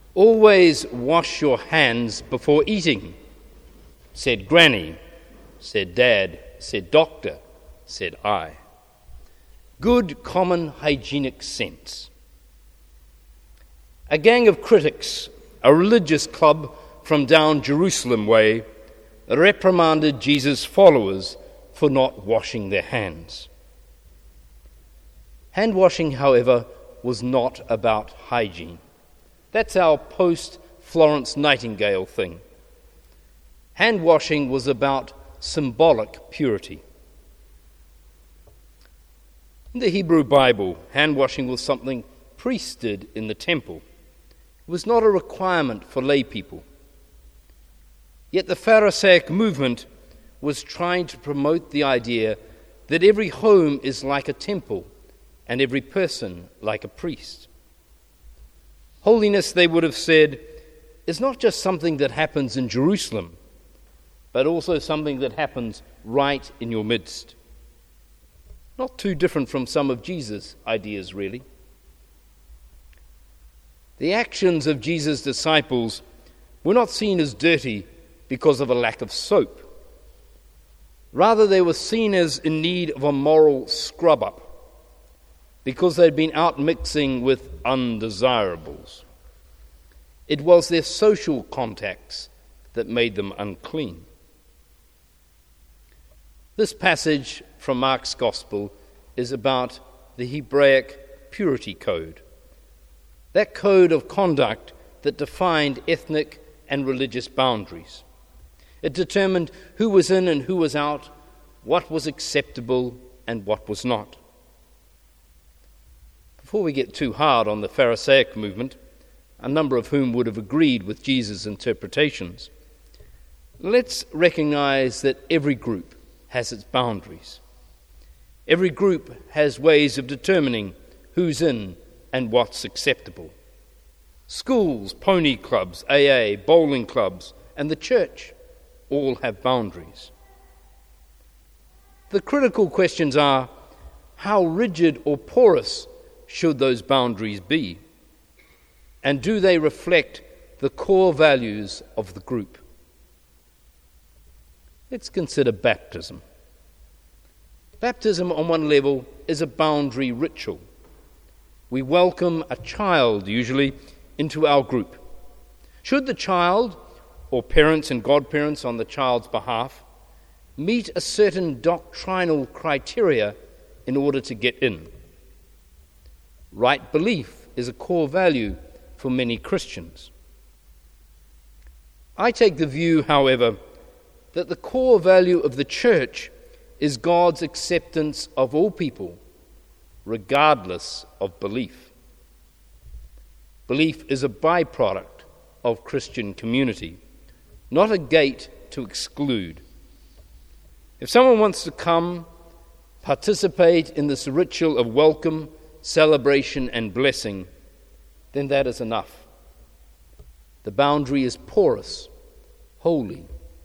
Always wash your hands before eating, said Granny, said Dad, said Doctor, said I. Good common hygienic sense. A gang of critics, a religious club from down Jerusalem way, reprimanded Jesus' followers for not washing their hands. Hand washing, however, was not about hygiene. That's our post-Florence Nightingale thing. Hand washing was about symbolic purity. In the Hebrew Bible, hand washing was something priests did in the temple. It was not a requirement for lay people. Yet the Pharisaic movement was trying to promote the idea that every home is like a temple and every person like a priest. Holiness, they would have said, is not just something that happens in Jerusalem, but also something that happens right in your midst. Not too different from some of Jesus' ideas, really. The actions of Jesus' disciples were not seen as dirty because of a lack of soap. Rather, they were seen as in need of a moral scrub-up because they'd been out mixing with undesirables. It was their social contacts that made them unclean. This passage from Mark's Gospel is about the Hebraic purity code, that code of conduct that defined ethnic and religious boundaries. It determined who was in and who was out, what was acceptable and what was not. Before we get too hard on the Pharisaic movement, a number of whom would have agreed with Jesus' interpretations, let's recognize that every group has its boundaries. Every group has ways of determining who's in and what's acceptable. Schools, pony clubs, AA, bowling clubs, and the church all have boundaries. The critical questions are, how rigid or porous should those boundaries be? And do they reflect the core values of the group? Let's consider baptism. Baptism, on one level, is a boundary ritual. We welcome a child, usually, into our group. Should the child, or parents and godparents on the child's behalf, meet a certain doctrinal criteria in order to get in? Right belief is a core value for many Christians. I take the view, however, that the core value of the church is God's acceptance of all people, regardless of belief. Belief is a byproduct of Christian community, not a gate to exclude. If someone wants to come, participate in this ritual of welcome, celebration, and blessing, then that is enough. The boundary is porous, holy.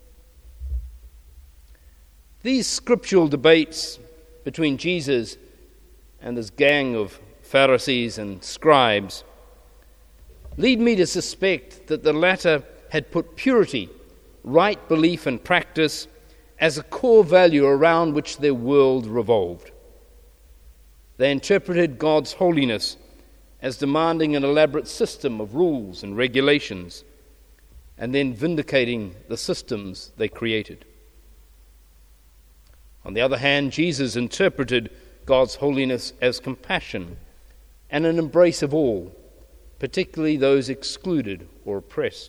These scriptural debates between Jesus and this gang of Pharisees and scribes lead me to suspect that the latter had put purity, right belief and practice as a core value around which their world revolved. They interpreted God's holiness as demanding an elaborate system of rules and regulations, and then vindicating the systems they created. On the other hand, Jesus interpreted God's holiness as compassion and an embrace of all, particularly those excluded or oppressed.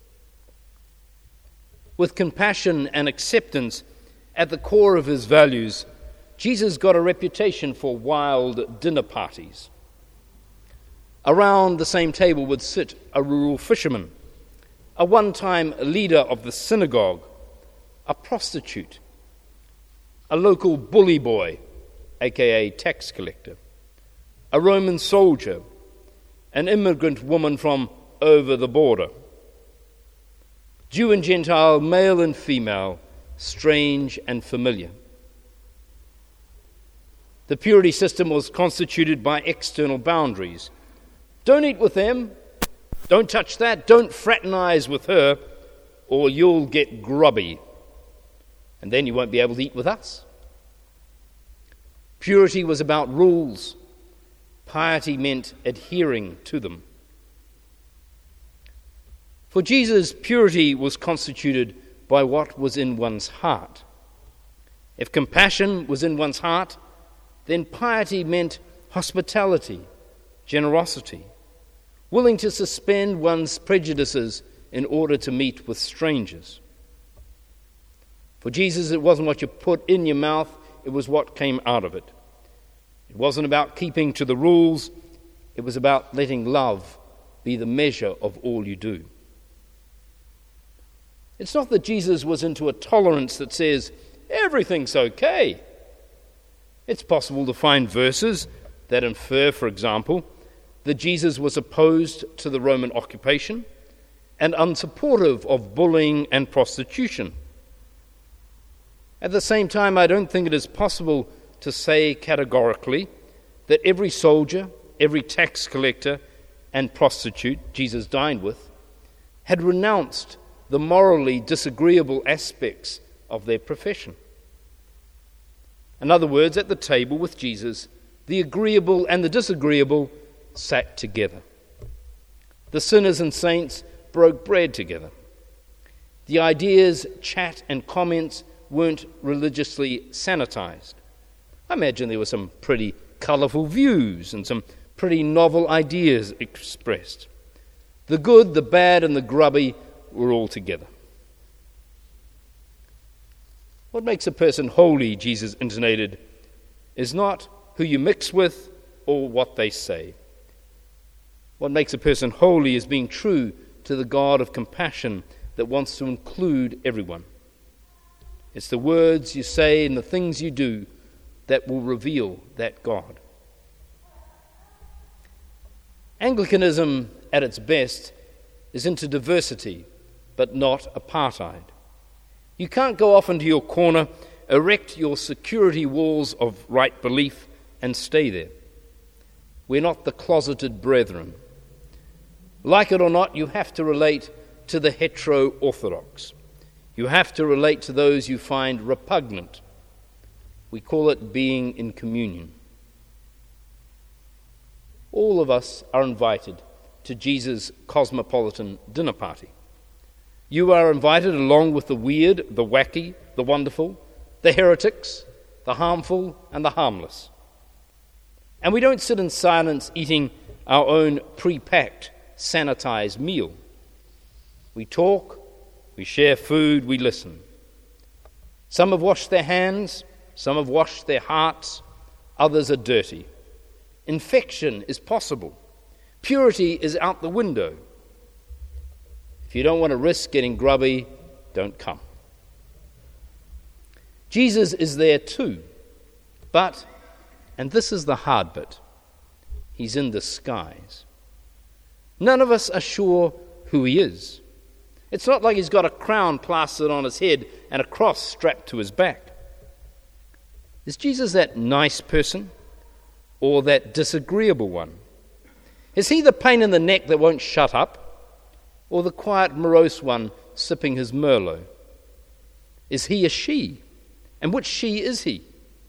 With compassion and acceptance at the core of his values, Jesus got a reputation for wild dinner parties. Around the same table would sit a rural fisherman, a one-time leader of the synagogue, a prostitute, a local bully boy, aka tax collector, a Roman soldier, an immigrant woman from over the border, Jew and Gentile, male and female, strange and familiar. The purity system was constituted by external boundaries. Don't eat with them, Don't touch that. Don't fraternize with her, or you'll get grubby. And then you won't be able to eat with us. Purity was about rules. Piety meant adhering to them. For Jesus, purity was constituted by what was in one's heart. If compassion was in one's heart, then piety meant hospitality, generosity, willing to suspend one's prejudices in order to meet with strangers. For Jesus, it wasn't what you put in your mouth, it was what came out of it. It wasn't about keeping to the rules, it was about letting love be the measure of all you do. It's not that Jesus was into a tolerance that says, everything's okay. It's possible to find verses that infer, for example, that Jesus was opposed to the Roman occupation and unsupportive of bullying and prostitution. At the same time, I don't think it is possible to say categorically that every soldier, every tax collector, and prostitute Jesus dined with had renounced the morally disagreeable aspects of their profession. In other words, at the table with Jesus, the agreeable and the disagreeable sat together. The sinners and saints broke bread together. The ideas, chat, and comments weren't religiously sanitized. I imagine there were some pretty colourful views and some pretty novel ideas expressed. The good, the bad, and the grubby were all together. What makes a person holy, Jesus intonated, is not who you mix with or what they say. What makes a person holy is being true to the God of compassion that wants to include everyone. It's the words you say and the things you do that will reveal that God. Anglicanism, at its best, is into diversity, but not apartheid. You can't go off into your corner, erect your security walls of right belief, and stay there. We're not the closeted brethren. Like it or not, you have to relate to the hetero-orthodox. You have to relate to those you find repugnant. We call it being in communion. All of us are invited to Jesus' cosmopolitan dinner party. You are invited along with the weird, the wacky, the wonderful, the heretics, the harmful, and the harmless. And we don't sit in silence eating our own pre-packed, sanitized meal. We talk, we share food, we listen. Some have washed their hands, some have washed their hearts, others are dirty. Infection is possible. Purity is out the window. If you don't want to risk getting grubby, don't come. Jesus is there too, but, and this is the hard bit, he's in disguise. None of us are sure who he is. It's not like he's got a crown plastered on his head and a cross strapped to his back. Is Jesus that nice person or that disagreeable one? Is he the pain in the neck that won't shut up, or the quiet, morose one sipping his Merlot? Is he a she? And which she is he?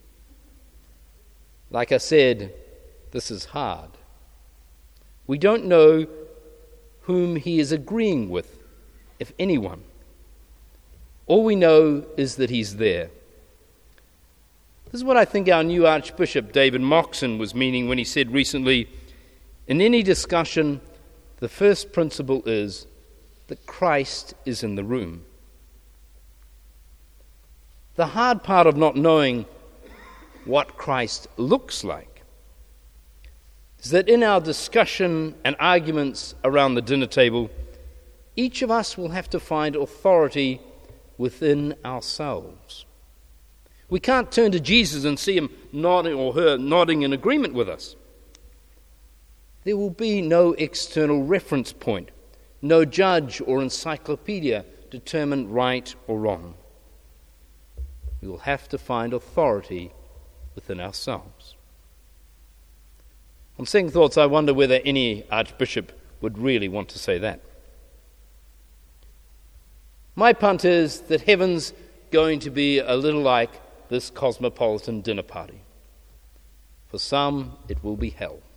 Like I said, this is hard. We don't know whom he is agreeing with, if anyone. All we know is that he's there. This is what I think our new Archbishop David Moxon was meaning when he said recently, in any discussion, the first principle is that Christ is in the room. The hard part of not knowing what Christ looks like is that in our discussion and arguments around the dinner table, each of us will have to find authority within ourselves. We can't turn to Jesus and see him nodding or her nodding in agreement with us. There will be no external reference point, no judge or encyclopedia determine right or wrong. We will have to find authority within ourselves. On second thoughts, I wonder whether any archbishop would really want to say that. My punt is that heaven's going to be a little like this cosmopolitan dinner party. For some, it will be hell.